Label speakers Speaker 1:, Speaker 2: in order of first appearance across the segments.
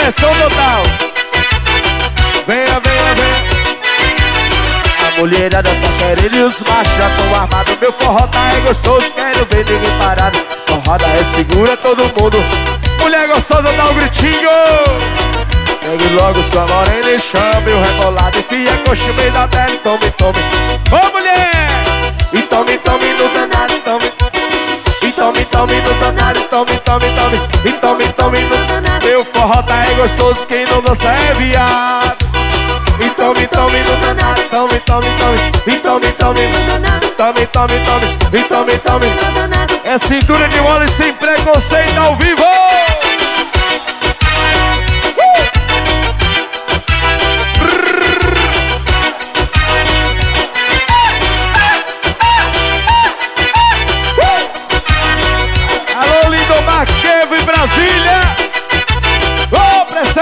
Speaker 1: pressão total. Venha, venha, venha. A mulherada tá querendo e os machos já tão armados. Meu forró tá é gostoso, quero ver ninguém parado. Forrada é segura todo mundo. Mulher gostosa dá um gritinho. Pegue logo sua morena e chame o rebolado. Enfia a coxa no meio da terra e tome, tome. Ô mulher! E tome, tome no danado, tome. E tome, tome no danado, tome, tome, tome. E tome, tome no danado. Meu forró tá é gostoso, quem não dança é viado. E tome, tome no danado, tome, tome, tome. E tome, tome no danado, tome, tome, tome. E tome, tome. É cintura de mole sem preconceito ao vivo. Alô, lindo Maquevo em Brasília. Ô, pressão.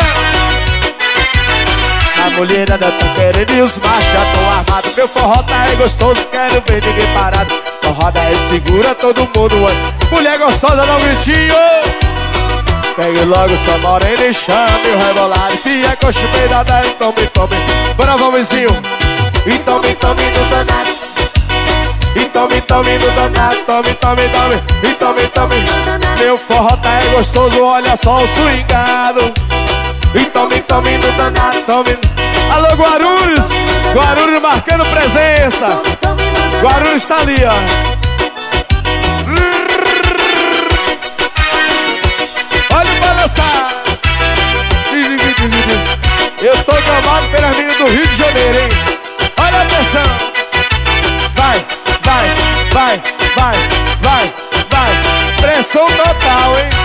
Speaker 1: A mulherada tá querendo e os machos já tão armados. Meu forró tá é gostoso, quero ver ninguém parado. Forrada é segura, todo mundo anda. Mulher gostosa, dá um gritinho. Pegue logo sua morena e chame o rebolado. Enfia a coxa no meio da terra e tome, tome. Bora, vãozinho. E tome, tome no danado. E tome, tome no danado. Tome, tome, tome. E tome, tome. Meu forró tá é gostoso, olha só o swingado. E tome, tome no danado, tome. Alô, Guarulhos! Guarulhos marcando presença. Guarulhos tá ali, ó. Olha o balançar. Eu tô tomado pelas meninas do Rio de Janeiro, hein? Olha a pressão. Vai, vai, vai, vai, vai, vai. Pressão total, hein?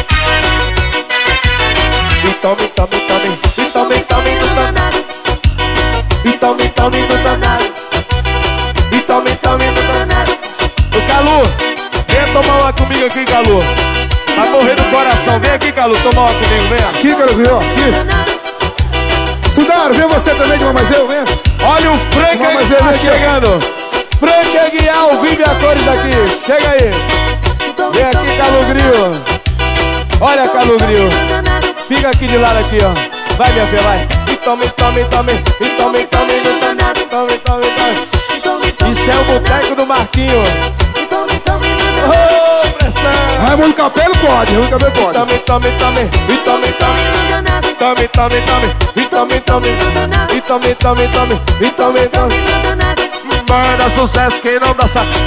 Speaker 1: E tome, tome, tome. E tome, tome no danado. E tome, tome no danado. E tome, tome no danado. Ô Calu, venha tomar uma comigo aqui, Calu. Vai morrer do coração. Vem aqui, Calu, tomar uma comigo, vem.
Speaker 2: Aqui, Calu, ó, aqui. Sudaro, vem você também de Mamazeu, vem.
Speaker 1: Olha o Frank aí tá chegando. Frank Aguiar, ao vivo e a cores aqui. Chega aí. Vem aqui, Calu Gril. Olha, Calu Gril. Fica aqui de lado aqui, ó. Vai, minha filha, vai. E tome, tome, tome. E tome, tome no danado. Tome, tome, tome. Isso é o boteco do Marquinho. Ô, pressão.
Speaker 2: Raimundo Capelo pode, Raimundo Capelo pode.
Speaker 1: Tome, tome, tome. E tome, tome. Tome, tome, tome. E tome, tome. E tome, tome, tome. E tome, tome. Manda sucesso quem não dança.